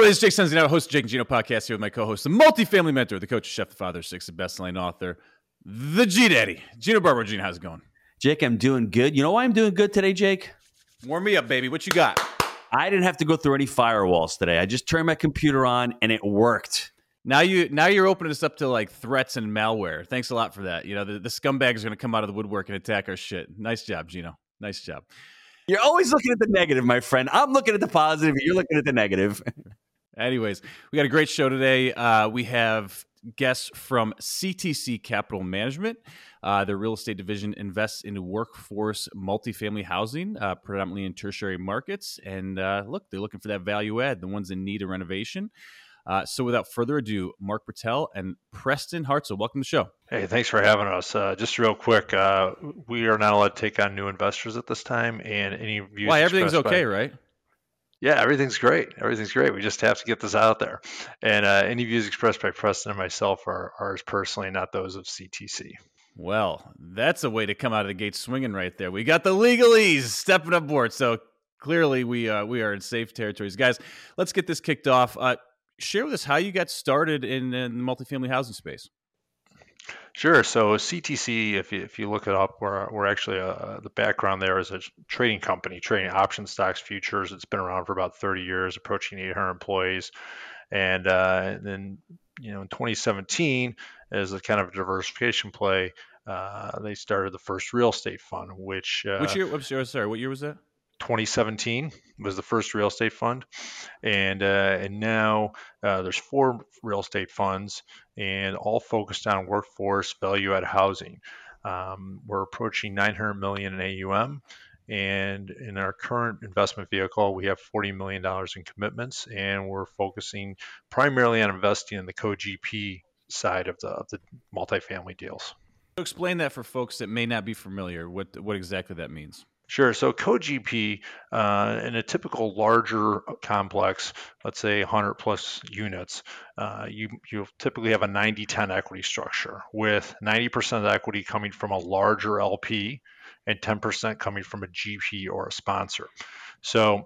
Ladies, Jake Senzino, host of Jake and Gino podcast here with my co-host, the multifamily mentor, the coach, chef, the father, six, the best-selling author, the G Daddy, Gino Barber. Gino, how's it going? Jake, I'm doing good. You know why I'm doing good today, Jake? Warm me up, baby. What you got? I didn't have to go through any firewalls today. I just turned my computer on and it worked. Now you're opening us up to like threats and malware. Thanks a lot for that. You know, the scumbags are going to come out of the woodwork and attack our shit. Nice job, Gino. Nice job. You're always looking at the negative, my friend. I'm looking at the positive. You're looking at the negative. Anyways, we got a great show today. We have guests from CTC Capital Management. Their real estate division invests in workforce multifamily housing, predominantly in tertiary markets. And look, they're looking for that value add, the ones in need of renovation. So without further ado, Mark Bertel and Preston Hartzell, welcome to the show. Hey, thanks for having us. Just real quick, we are not allowed to take on new investors at this time, and any views. Why, everything's okay, right? Yeah, everything's great. Everything's great. We just have to get this out there. And any views expressed by Preston and myself are ours personally, not those of CTC. Well, that's a way to come out of the gate swinging right there. We got the legalese stepping up board. So clearly we are in safe territories. Guys, let's get this kicked off. Share with us how you got started in the multifamily housing space. Sure. So CTC, if you look it up, we're actually the background there is a trading company, trading option stocks, futures. It's been around for about 30 years, approaching 800 employees. And then, in 2017, as a kind of diversification play, they started the first real estate fund, which which year? Sorry, what year was that? 2017 was the first real estate fund, and now there's 4 real estate funds, and all focused on workforce value-add housing. We're approaching 900 million in AUM, and in our current investment vehicle, we have $40 million in commitments, and we're focusing primarily on investing in the co-GP side of the multifamily deals. So explain that for folks that may not be familiar, what exactly that means. Sure. So co-GP, in a typical larger complex, let's say 100 plus units, you'll typically have a 90-10 equity structure with 90% of the equity coming from a larger LP and 10% coming from a GP or a sponsor. So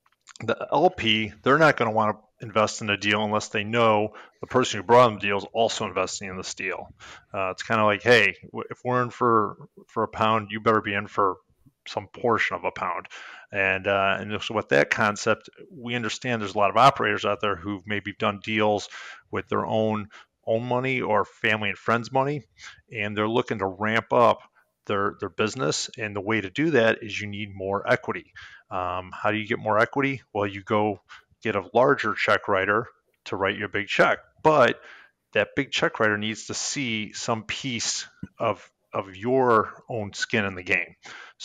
the LP, they're not going to want to invest in a deal unless they know the person who brought them the deal is also investing in this deal. It's kind of like, hey, if we're in for a pound, you better be in for some portion of a pound. And so with that concept, we understand there's a lot of operators out there who've maybe done deals with their own money or family and friends' money, and they're looking to ramp up their business. And the way to do that is you need more equity. How do you get more equity? Well, you go get a larger check writer to write you a big check, but that big check writer needs to see some piece of your own skin in the game.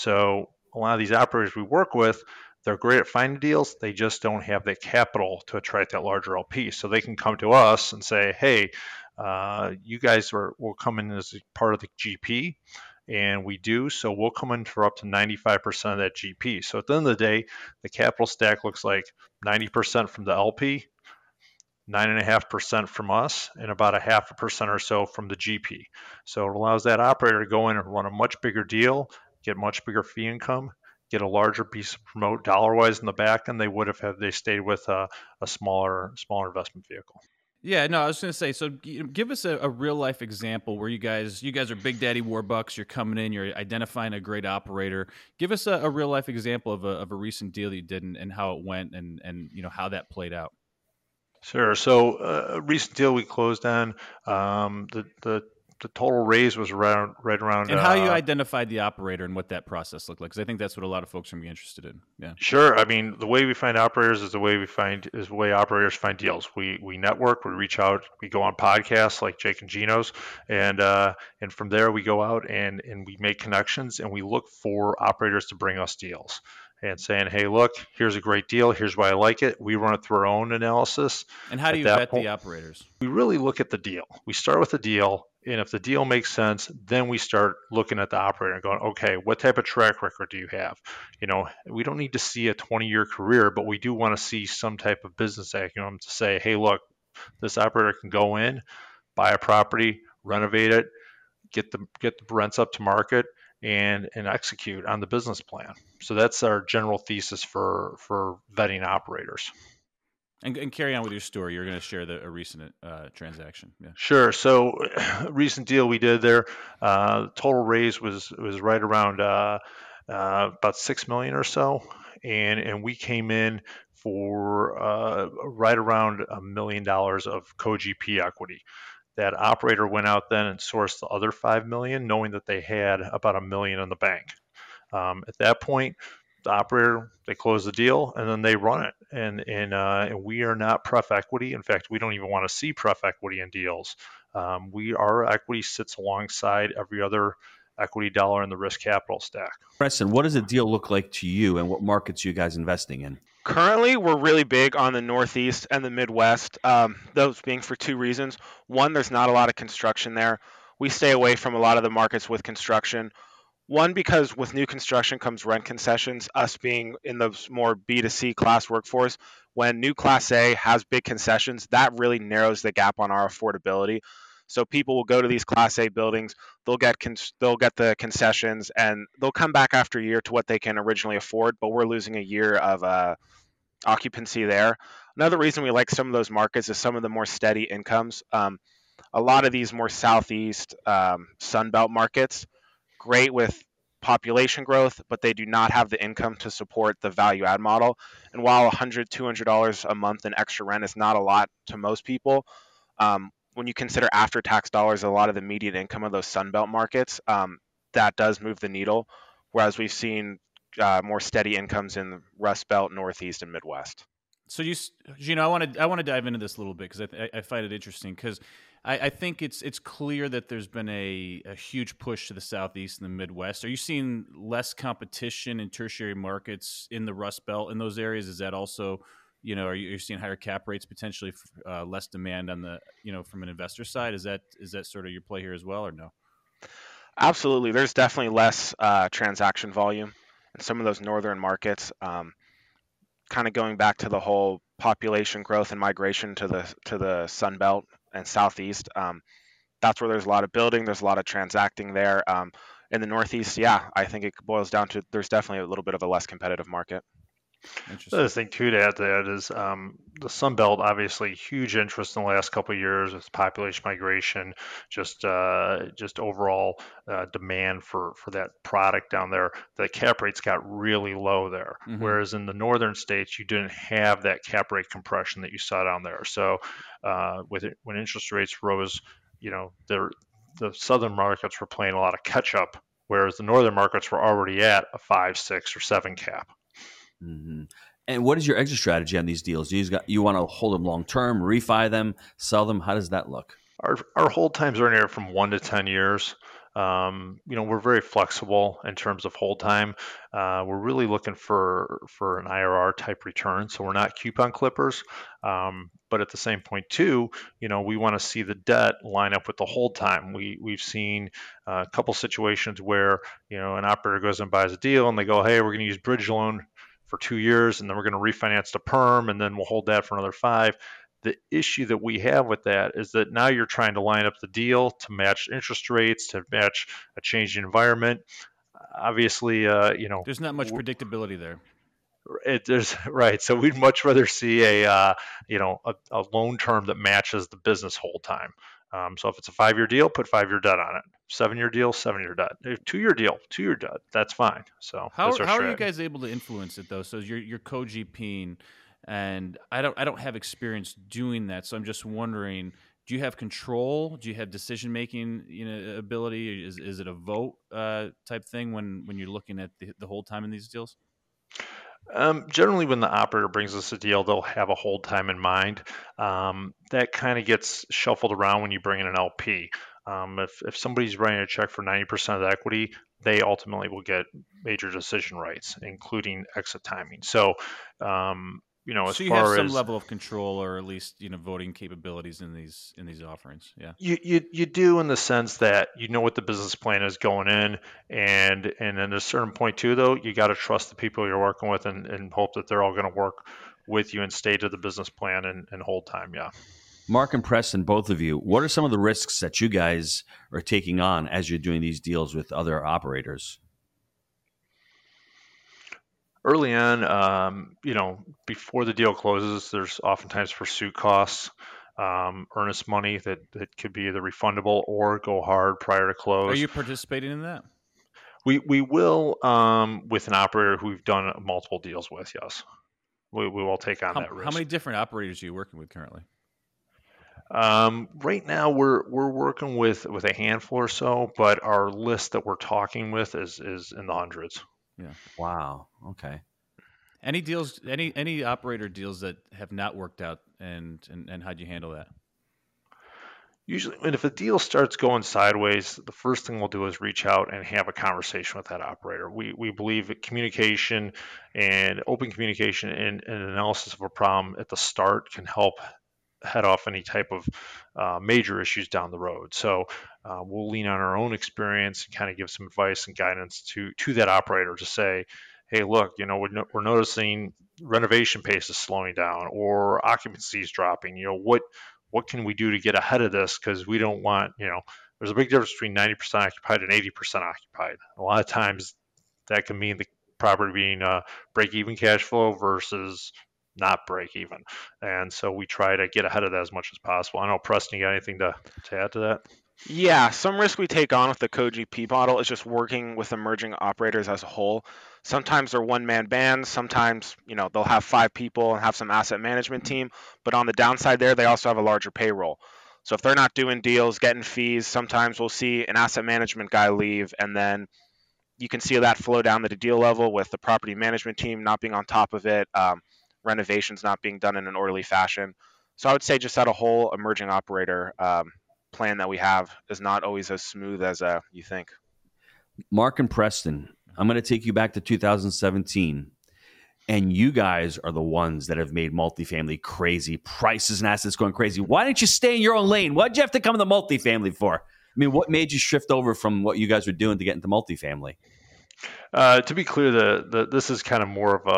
So a lot of these operators we work with, they're great at finding deals. They just don't have the capital to attract that larger LP. So they can come to us and say, hey, you guys will come in as part of the GP. And we do. So we'll come in for up to 95% of that GP. So at the end of the day, the capital stack looks like 90% from the LP, 9.5% from us, and about 0.5% or so from the GP. So it allows that operator to go in and run a much bigger deal, get much bigger fee income, get a larger piece of promote dollar-wise in the back than they would have had they stayed with a smaller investment vehicle. Yeah, no, I was going to say, so give us a real-life example where you guys are Big Daddy Warbucks, you're coming in, you're identifying a great operator. Give us a real-life example of a recent deal that you did and how it went and how that played out. Sure. So a recent deal we closed on, the total raise was right around. And how you identified the operator and what that process looked like, because I think that's what a lot of folks are going to be interested in. Yeah. Sure. I mean, the way we find operators is the way operators find deals. We network, we reach out, we go on podcasts like Jake and Gino's, and from there we go out and we make connections and we look for operators to bring us deals. And saying, hey, look, here's a great deal. Here's why I like it. We run it through our own analysis. And how do you vet the operators? We really look at the deal. We start with the deal. And if the deal makes sense, then we start looking at the operator and going, okay, what type of track record do you have? We don't need to see a 20-year career, but we do want to see some type of business acumen to say, hey, look, this operator can go in, buy a property, renovate it, get the rents up to market, and execute on the business plan. So that's our general thesis for vetting operators. And carry on with your story. You're going to share a recent transaction. Yeah. Sure. So, recent deal we did there, total raise was right around about 6 million or so, and we came in for right around $1 million of co-GP equity. That operator went out then and sourced the other 5 million, knowing that they had about $1 million in the bank. At that point, the operator, they close the deal and then they run it. And we are not pref equity. In fact, we don't even want to see pref equity in deals. Our equity sits alongside every other equity dollar in the risk capital stack. Preston, what does a deal look like to you, and what markets are you guys investing in? Currently, we're really big on the Northeast and the Midwest, those being for two reasons. One, there's not a lot of construction there. We stay away from a lot of the markets with construction. One, because with new construction comes rent concessions, us being in the more B2C class workforce, when new Class A has big concessions, that really narrows the gap on our affordability. So people will go to these Class A buildings, they'll get the concessions, and they'll come back after a year to what they can originally afford, but we're losing a year of occupancy there. Another reason we like some of those markets is some of the more steady incomes. A lot of these more southeast Sunbelt markets, great with population growth, but they do not have the income to support the value add model. And while $100, $200 a month in extra rent is not a lot to most people, when you consider after tax dollars, a lot of the median income of those Sunbelt markets, that does move the needle. Whereas we've seen more steady incomes in the Rust Belt, Northeast, and Midwest. So I want to dive into this a little bit because I find it interesting because I think it's clear that there's been a huge push to the Southeast and the Midwest. Are you seeing less competition in tertiary markets in the Rust Belt in those areas? Is that also, are you seeing higher cap rates, potentially less demand on the, from an investor side? Is that sort of your play here as well, or no? Absolutely. There's definitely less transaction volume in some of those northern markets. Kind of going back to the whole population growth and migration to the Sun Belt and Southeast. That's where there's a lot of building. There's a lot of transacting there. In the Northeast, I think it boils down to there's definitely a little bit of a less competitive market. The other thing too to add to that is the Sun Belt, obviously huge interest in the last couple of years with population migration, just overall demand for that product down there. The cap rates got really low there, whereas in the northern states you didn't have that cap rate compression that you saw down there. So when interest rates rose, the southern markets were playing a lot of catch up, whereas the northern markets were already at a 5, 6, or 7 cap. Mm-hmm. And what is your exit strategy on these deals? You want to hold them long term, refi them, sell them? How does that look? Our hold times are anywhere from 1 to 10 years. We're very flexible in terms of hold time. We're really looking for an IRR type return, so we're not coupon clippers. But at the same point too, we want to see the debt line up with the hold time. We've seen a couple situations where an operator goes and buys a deal, and they go, "Hey, we're going to use bridge loan for 2 years, and then we're going to refinance to perm, and then we'll hold that for another 5." The issue that we have with that is that now you're trying to line up the deal to match interest rates, to match a changing environment. Obviously, there's not much predictability there. Right. So we'd much rather see a loan term that matches the business hold time. So if it's a 5-year deal, put 5-year debt on it. 7-year deal, 7-year debt. 2-year deal, 2-year debt. That's fine. So how are you guys able to influence it though? So you're co-GPing, and I don't have experience doing that. So I'm just wondering, do you have control? Do you have decision making ability? Is it a vote type thing when you're looking at the whole time in these deals? Generally, when the operator brings us a deal, they'll have a hold time in mind. That kind of gets shuffled around when you bring in an LP. If somebody's writing a check for 90% of the equity, they ultimately will get major decision rights, including exit timing. So, so you have some level of control, or at least voting capabilities in these offerings. Yeah, you do, in the sense that what the business plan is going in, and at a certain point too, though, you got to trust the people you're working with and hope that they're all going to work with you and stay to the business plan and hold time. Yeah. Mark and Preston, both of you, what are some of the risks that you guys are taking on as you're doing these deals with other operators? Early on, before the deal closes, there's oftentimes pursuit costs, earnest money that could be either refundable or go hard prior to Are close. you participating in that? We will, with an operator who we've done multiple deals with. Yes, we will take on that How risk. many different operators are you working with currently? Right now, we're working with a handful or so, but our list that we're talking with is in the hundreds. Yeah. Wow. Okay. Any deals? Any operator deals that have not worked out, and how'd you handle that? Usually, and if a deal starts going sideways, the first thing we'll do is reach out and have a conversation with that operator. We believe that communication and open communication and analysis of a problem at the start can help head off any type of major issues down the road. So we'll lean on our own experience and kind of give some advice and guidance to that operator to say, hey, look, we're noticing renovation pace is slowing down or occupancy is dropping. What can we do to get ahead of this? Because we don't want, there's a big difference between 90% occupied and 80% occupied. A lot of times that can mean the property being break even cash flow versus not break even. And so we try to get ahead of that as much as possible. I don't know, Preston, you got anything to add to that? Yeah, some risk we take on with the CoGP model is just working with emerging operators as a whole. Sometimes they're one-man bands. Sometimes, they'll have 5 people and have some asset management team. But on the downside there, they also have a larger payroll. So if they're not doing deals, getting fees, sometimes we'll see an asset management guy leave, and then you can see that flow down to the deal level with the property management team not being on top of it, renovations not being done in an orderly fashion. So I would say just that a whole emerging operator plan that we have is not always as smooth as you think. Mark and Preston, I'm going to take you back to 2017. And you guys are the ones that have made multifamily crazy. Prices and assets going crazy. Why didn't you stay in your own lane? Why'd you have to come to multifamily for? I mean, what made you shift over from what you guys were doing to get into multifamily? To be clear, this is kind of more of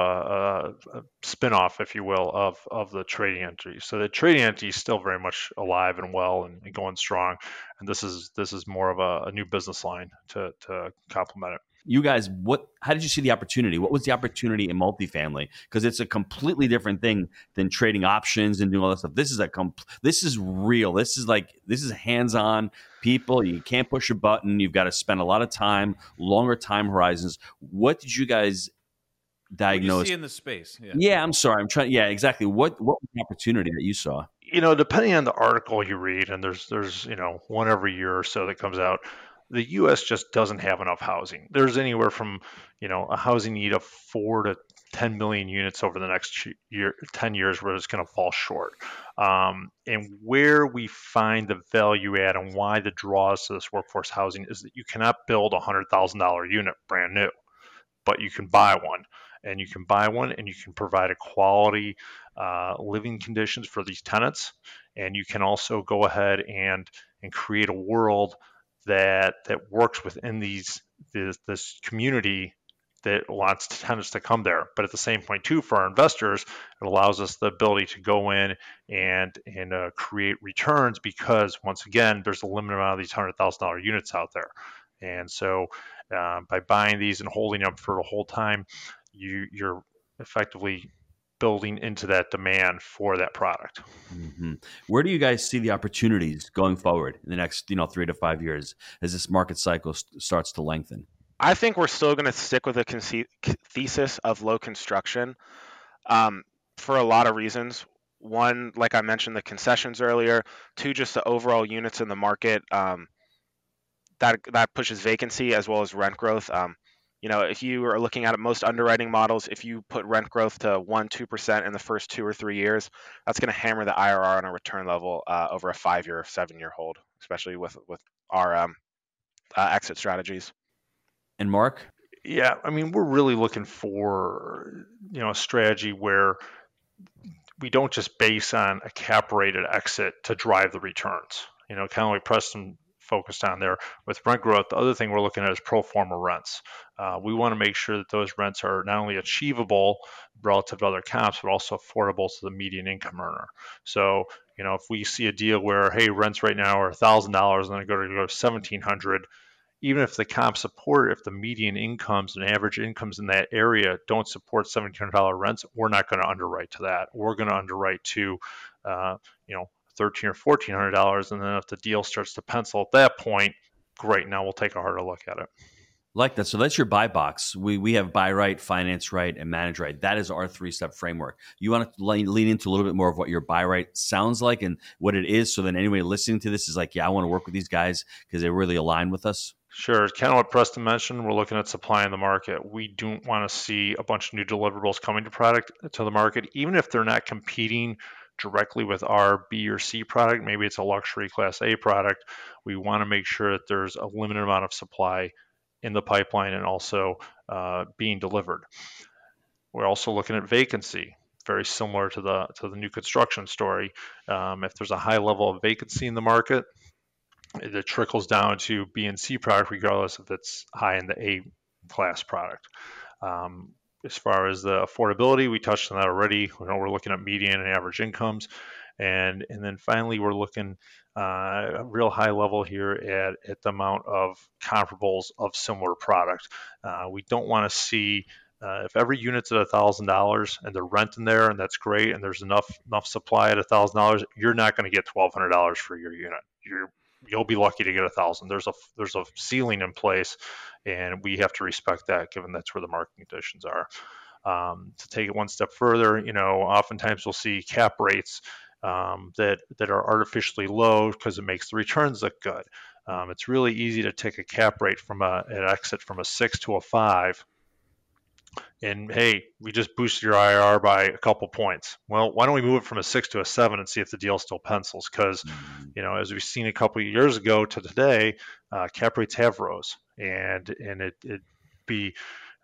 a spin-off, if you will, of the trading entity. So the trading entity is still very much alive and well and going strong, and this is more of a new business line to complement it. You guys, how did you see the opportunity? What was the opportunity in multifamily? Because it's a completely different thing than trading options and doing all that stuff. This is real. This is hands-on people. You can't push a button. You've got to spend a lot of time, longer time horizons. What did you guys diagnose? What do you see in the space? Yeah, I'm sorry. I'm trying. Yeah, exactly. What was the opportunity that you saw? Depending on the article you read, and there's one every year or so that comes out, the U.S. just doesn't have enough housing. There's anywhere from a housing need of 4 to 10 million units over the next 10 years where it's going to fall short. And where we find the value add and why the draws to this workforce housing is that you cannot build a $100,000 unit brand new, but you can buy one. And you can buy one and you can provide a quality living conditions for these tenants. And you can also go ahead and create a world that works within this community that wants tenants to come there. But at the same point, too, for our investors, it allows us the ability to go in and create returns because, once again, there's a limited amount of these $100,000 units out there. And so by buying these and holding them for the whole time, you're effectively building into that demand for that product. Mm-hmm. Where do you guys see the opportunities going forward in the next 3 to 5 years as this market cycle starts to lengthen? I think we're still going to stick with the thesis of low construction for a lot of reasons. One, like I mentioned, the concessions earlier. Two, just the overall units in the market that pushes vacancy as well as rent growth. If you are looking at it, most underwriting models, if you put rent growth to 1-2% in the first 2 or 3 years, that's going to hammer the IRR on a return level over a 5-year, 7-year hold, especially with our exit strategies. And Mark? Yeah, I mean, we're really looking for a strategy where we don't just base on a cap rated exit to drive the returns. Kind of like Preston focused on there with rent growth. The other thing we're looking at is pro forma rents. We want to make sure that those rents are not only achievable relative to other comps, but also affordable to the median income earner. So, if we see a deal where, hey, rents right now are $1,000 and then go to $1,700, even if the comp support, if the median incomes and average incomes in that area don't support $1,700 rents, we're not going to underwrite to that. We're going to underwrite to, $1,300 or $1,400, and then if the deal starts to pencil at that point, great. Now we'll take a harder look at it. Like that. So that's your buy box. We have buy right, finance right, and manage right. That is our 3-step framework. You want to lean into a little bit more of what your buy right sounds like and what it is, so then anybody listening to this is like, yeah, I want to work with these guys because they really align with us. Sure. Kind of what Preston mentioned, we're looking at supply in the market. We don't want to see a bunch of new deliverables coming to the market, even if they're not competing directly with our B or C product. Maybe it's a luxury Class A product. We want to make sure that there's a limited amount of supply in the pipeline and also being delivered. We're also looking at vacancy, very similar to the new construction story. If there's a high level of vacancy in the market, it trickles down to B and C product, regardless if it's high in the A class product. As far as the affordability, we touched on that already. We're looking at median and average incomes. And then finally, we're looking a real high level here at the amount of comparables of similar product. We don't want to see if every unit's at $1,000 and they're renting there, and that's great, and there's enough supply at $1,000, you're not going to get $1,200 for your unit. You'll be lucky to get $1,000. There's a ceiling in place, and we have to respect that, given that's where the market conditions are. To take it one step further, oftentimes we'll see cap rates that are artificially low because it makes the returns look good. It's really easy to take a cap rate from an exit from a 6 to a 5, and hey, we just boosted your IRR by a couple points. Well, why don't we move it from a 6 to a 7 and see if the deal still pencils? Because as we've seen a couple of years ago to today, cap rates have rose, and it'd be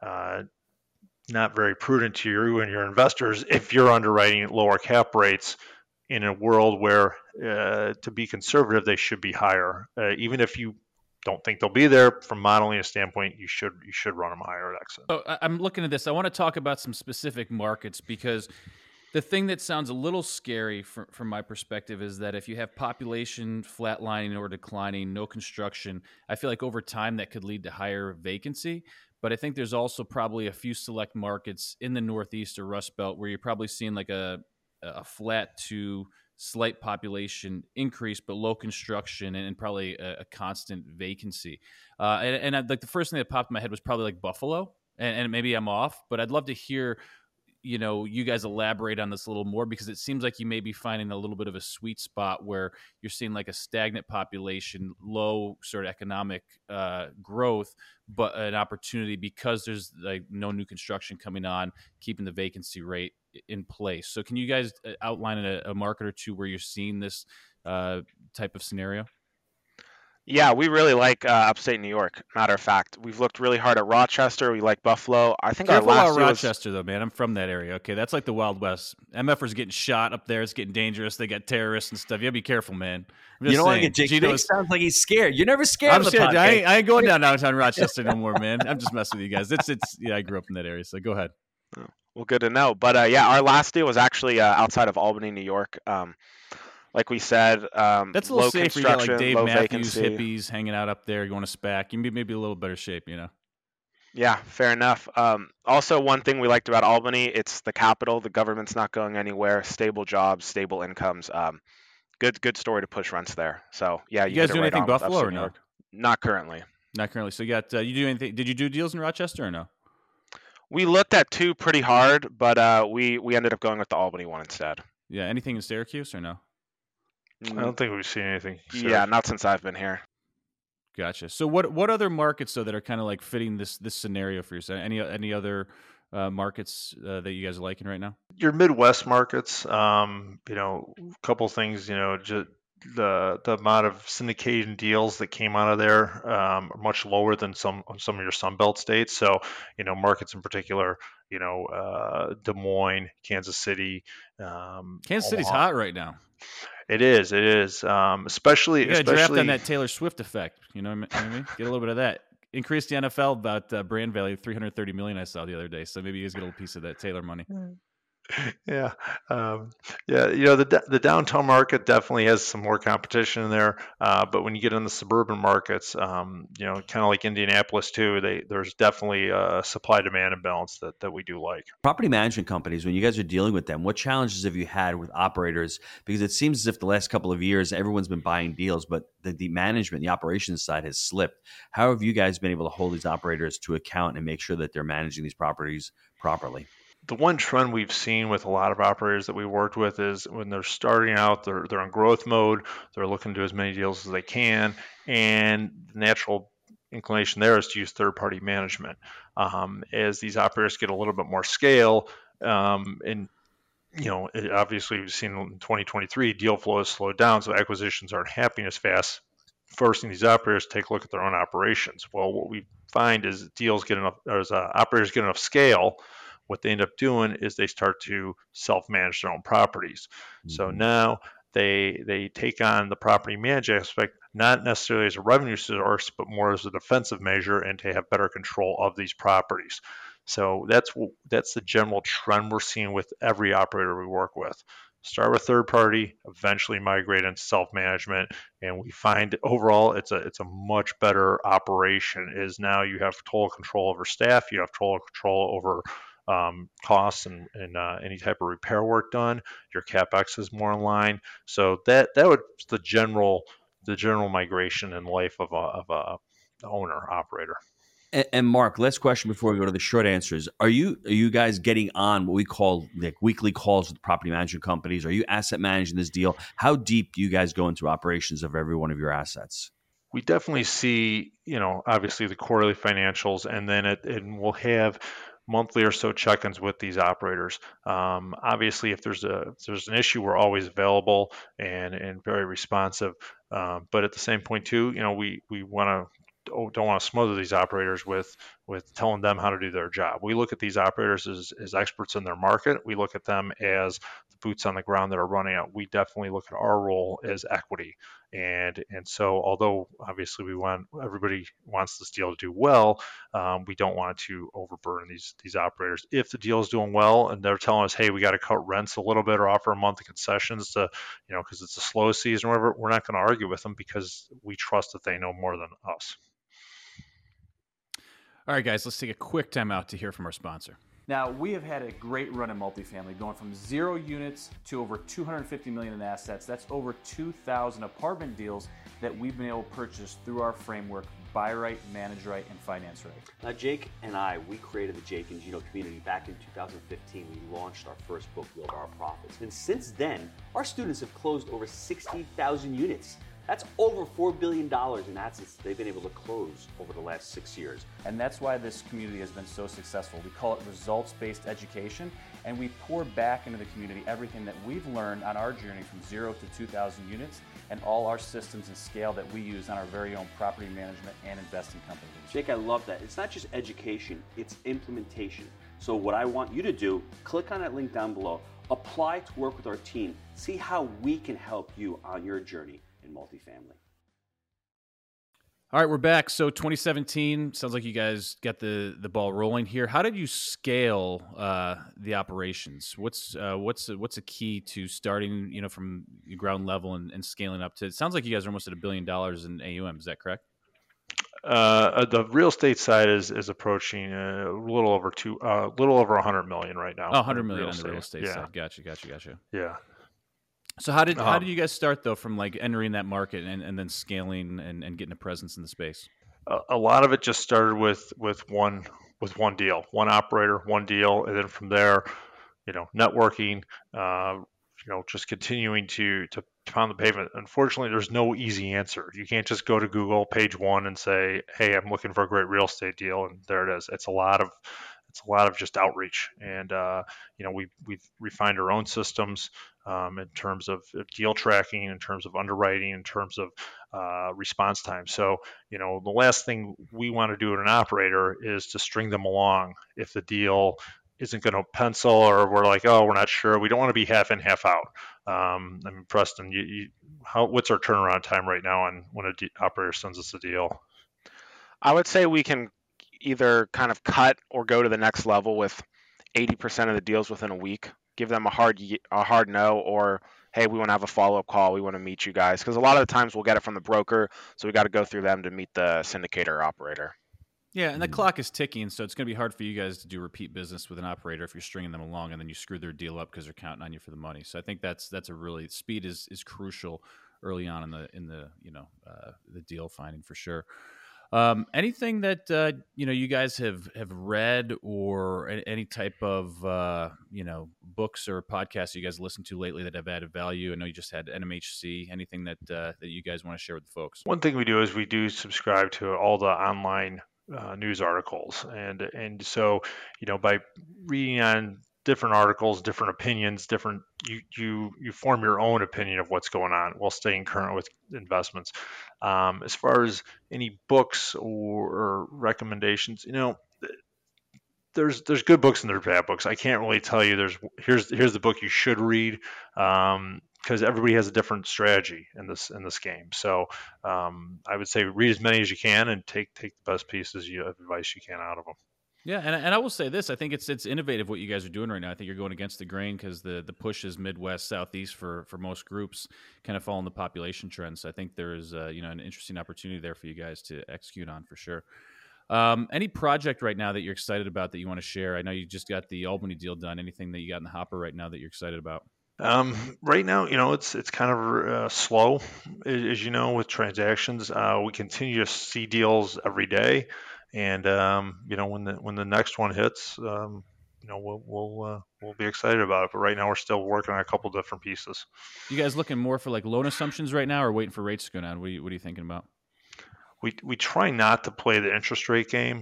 not very prudent to you and your investors if you're underwriting lower cap rates in a world where, to be conservative, they should be higher. Even if you don't think they'll be there, from modeling a standpoint, you should run them higher at exit. So I'm looking at this. I want to talk about some specific markets, because the thing that sounds a little scary from my perspective is that if you have population flatlining or declining, no construction, I feel like over time that could lead to higher vacancy. But I think there's also probably a few select markets in the Northeast or Rust Belt where you're probably seeing like a flat to slight population increase, but low construction and probably a constant vacancy. And like the first thing that popped in my head was probably like Buffalo, and maybe I'm off, but I'd love to hear, you guys elaborate on this a little more, because it seems like you may be finding a little bit of a sweet spot where you're seeing like a stagnant population, low sort of economic growth, but an opportunity because there's like no new construction coming on, keeping the vacancy rate in place. So can you guys outline a market or two where you're seeing this type of scenario? Yeah, we really like upstate New York. Matter of fact, we've looked really hard at Rochester. We like Buffalo. I think Careful our last about Rochester, though, man. I'm from that area. Okay, that's like the Wild West. MFers getting shot up there. It's getting dangerous. They got terrorists and stuff. You gotta be careful, man. You don't want to get Jake sounds like he's scared. You're never scared. I'm scared. I ain't going downtown Rochester no more, man. I'm just messing with you guys. Yeah, I grew up in that area, so go ahead. Well, good to know. But our last deal was actually outside of Albany, New York. Like we said, that's a little safer. You got like Dave Matthews, vacancy. Hippies hanging out up there, going to SPAC. You maybe a little better shape, Yeah, fair enough. Also, one thing we liked about Albany, it's the capital. The government's not going anywhere. Stable jobs, stable incomes. Good story to push rents there. So yeah, you guys do anything Buffalo or no? Not currently. Not currently. So you got you do anything? Did you do deals in Rochester or no? We looked at two pretty hard, but we ended up going with the Albany one instead. Yeah. Anything in Syracuse or no? I don't think we've seen anything. Yeah, not since I've been here. Gotcha. So what other markets though that are kind of like fitting this scenario for you? Any other markets that you guys are liking right now? Your Midwest markets, a couple things, just the amount of syndicated deals that came out of there are much lower than some of your Sunbelt states. So, markets in particular, Des Moines, Kansas City. Kansas City's hot right now. It is. Especially. You got to draft on that Taylor Swift effect. You know what I mean? Get a little bit of that. Increase the NFL about brand value $330 million. I saw the other day. So maybe you guys get a little piece of that Taylor money. Yeah, yeah. The downtown market definitely has some more competition in there. But when you get in the suburban markets, kind of like Indianapolis too, there's definitely a supply demand imbalance that we do like. Property management companies, when you guys are dealing with them, what challenges have you had with operators? Because it seems as if the last couple of years, everyone's been buying deals, but the management, the operations side has slipped. How have you guys been able to hold these operators to account and make sure that they're managing these properties properly? The one trend we've seen with a lot of operators that we worked with is when they're starting out, they're in growth mode, they're looking to do as many deals as they can, and the natural inclination there is to use third-party management. As these operators get a little bit more scale, and obviously we've seen in 2023 deal flow has slowed down, so acquisitions aren't happening as fast, forcing these operators to take a look at their own operations. Well, what we find is operators get enough scale, what they end up doing is they start to self-manage their own properties. So now they take on the property management aspect, not necessarily as a revenue source, but more as a defensive measure and to have better control of these properties. So that's the general trend we're seeing with every operator we work with. Start with third party, eventually migrate into self-management, and we find overall it's a much better operation. Is now you have total control over staff, you have total control over costs and any type of repair work done. Your capex is more in line. So that was the general migration in life of a owner operator. And Mark, last question before we go to the short answers. Are you guys getting on what we call like weekly calls with property management companies? Are you asset managing this deal? How deep do you guys go into operations of every one of your assets? We definitely see, obviously the quarterly financials, and then we'll have monthly or so check-ins with these operators. Obviously, if there's an issue, we're always available and very responsive. But at the same point too, we don't want to smother these operators with telling them how to do their job. We look at these operators as experts in their market. We look at them as the boots on the ground that are running it. We definitely look at our role as equity. And so although obviously everybody wants this deal to do well, we don't want to overburden these operators. If the deal is doing well and they're telling us, hey, we got to cut rents a little bit or offer a month of concessions to, because it's a slow season or whatever, we're not going to argue with them because we trust that they know more than us. All right, guys, let's take a quick time out to hear from our sponsor. Now, we have had a great run in multifamily, going from 0 units to over $250 million in assets. That's over 2,000 apartment deals that we've been able to purchase through our framework, Buy Right, Manage Right, and Finance Right. Now, Jake and I, we created the Jake and Gino community back in 2015. We launched our first book, Build Our Profits. And since then, our students have closed over 60,000 units. That's over $4 billion in assets they've been able to close over the last 6 years. And that's why this community has been so successful. We call it results-based education, and we pour back into the community everything that we've learned on our journey from 0 to 2,000 units and all our systems and scale that we use on our very own property management and investing companies. Jake, I love that. It's not just education, it's implementation. So what I want you to do, click on that link down below, apply to work with our team, see how we can help you on your journey in multifamily. All right, we're back. So 2017 sounds like you guys got the ball rolling here. How did you scale the operations? What's a key to starting from the ground level and scaling up to? It sounds like you guys are almost at $1 billion in AUM. Is that correct? The real estate side is approaching a little over 100 million right now. Oh, 100 million on the real estate side. Gotcha. Yeah. So how did you guys start though, from like entering that market and then scaling and getting a presence in the space? A lot of it just started with one deal, one operator, one deal, and then from there, networking, just continuing to pound the pavement. Unfortunately, there's no easy answer. You can't just go to Google page one and say, "Hey, I'm looking for a great real estate deal," and there it is. It's a lot of just outreach, and we've refined our own systems in terms of deal tracking, in terms of underwriting, in terms of response time. So the last thing we want to do in an operator is to string them along if the deal isn't going to pencil or we're like, oh, we're not sure. We don't want to be half in, half out. Preston, what's our turnaround time right now on when an operator sends us a deal? I would say we can either kind of cut or go to the next level with 80% of the deals within a week. give them a hard no, or hey, we want to have a follow-up call, we want to meet you guys, because a lot of the times we'll get it from the broker, so we got to go through them to meet the syndicator or operator. Yeah, and the clock is ticking, so it's going to be hard for you guys to do repeat business with an operator if you're stringing them along and then you screw their deal up because they're counting on you for the money. So I think that's a really, speed is crucial early on in the the deal finding for sure. Anything that you guys have read, or any type of books or podcasts you guys listen to lately that have added value? I know you just had NMHC. Anything that you guys want to share with the folks? One thing we do is we do subscribe to all the online news articles, and so by reading on different articles, different opinions, you form your own opinion of what's going on while staying current with investments. As far as any books or recommendations, there's good books and there's bad books. I can't really tell you here's the book you should read, because everybody has a different strategy in this game. So I would say read as many as you can and take the best pieces of advice you can out of them. Yeah, and I will say this: I think it's innovative what you guys are doing right now. I think you're going against the grain because the push is Midwest, Southeast for most groups, kind of following the population trends. So I think there is an interesting opportunity there for you guys to execute on for sure. Any project right now that you're excited about that you want to share? I know you just got the Albany deal done. Anything that you got in the hopper right now that you're excited about? Right now, it's kind of slow, as you know, with transactions. We continue to see deals every day, and when the next one hits, we'll be excited about it. But right now, we're still working on a couple different pieces. You guys looking more for like loan assumptions right now, or waiting for rates to go down? What are you thinking about? We try not to play the interest rate game.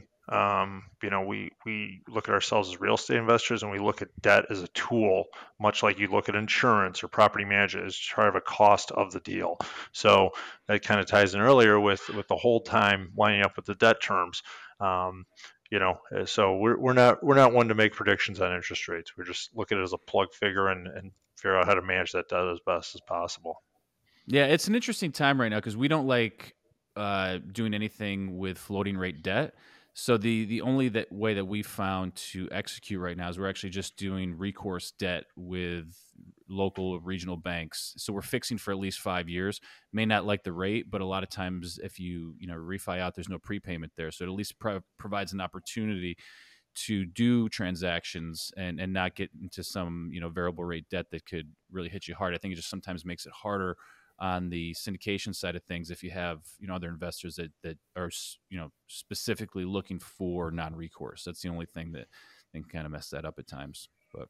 We look at ourselves as real estate investors, and we look at debt as a tool, much like you look at insurance or property management, is to try to have a cost of the deal. So that kind of ties in earlier with the whole time lining up with the debt terms. So we're not one to make predictions on interest rates. We're just looking at it as a plug figure and figure out how to manage that debt as best as possible. Yeah, it's an interesting time right now because we don't like doing anything with floating rate debt. So the only way that we found to execute right now is we're actually just doing recourse debt with local regional banks. So we're fixing for at least 5 years. May not like the rate, but a lot of times if you refi out, there's no prepayment there. So it at least provides an opportunity to do transactions and not get into some variable rate debt that could really hit you hard. I think it just sometimes makes it harder on the syndication side of things if you have other investors that are specifically looking for non-recourse. That's the only thing that can kind of mess that up at times. But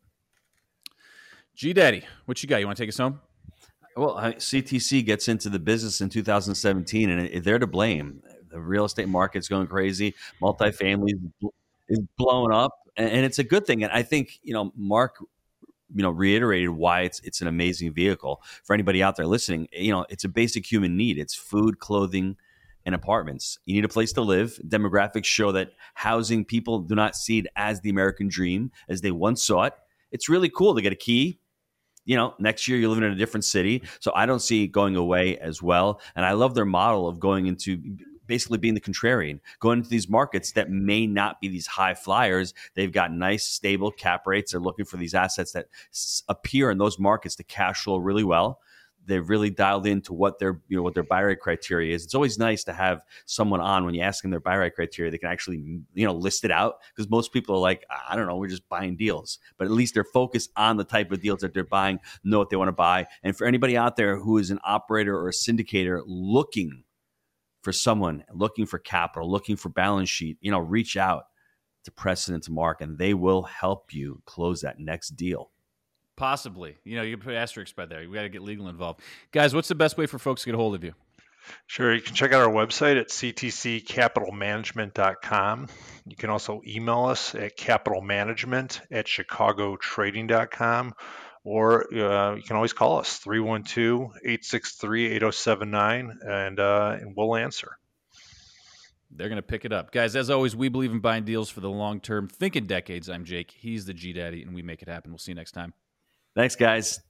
G Daddy, what you got? You want to take us home? Well, CTC gets into the business in 2017, and they're to blame. The real estate market's going crazy. Multifamily is blowing up, and it's a good thing. And I think Mark reiterated why it's an amazing vehicle for anybody out there listening. It's a basic human need. It's food, clothing, and apartments. You need a place to live. Demographics show that housing, people do not see it as the American dream as they once saw it. It's really cool to get a key. Next year you're living in a different city. So I don't see it going away as well. And I love their model of going into basically being the contrarian, going into these markets that may not be these high flyers. They've got nice, stable cap rates. They're looking for these assets that appear in those markets to cash flow really well. They've really dialed into what their buy rate criteria is. It's always nice to have someone on when you ask them their buy rate criteria. They can actually list it out, because most people are like, I don't know, we're just buying deals. But at least they're focused on the type of deals that they're buying, know what they want to buy. And for anybody out there who is an operator or a syndicator looking for someone, looking for capital, looking for balance sheet, reach out to Preston and to Mark, and they will help you close that next deal. Possibly. You can put asterisks by there. We got to get legal involved. Guys, what's the best way for folks to get a hold of you? Sure. You can check out our website at ctccapitalmanagement.com. You can also email us at capitalmanagement@chicagotrading.com. Or you can always call us, 312-863-8079, and we'll answer. They're going to pick it up. Guys, as always, we believe in buying deals for the long term. Think in decades. I'm Jake. He's the G Daddy, and we make it happen. We'll see you next time. Thanks, guys.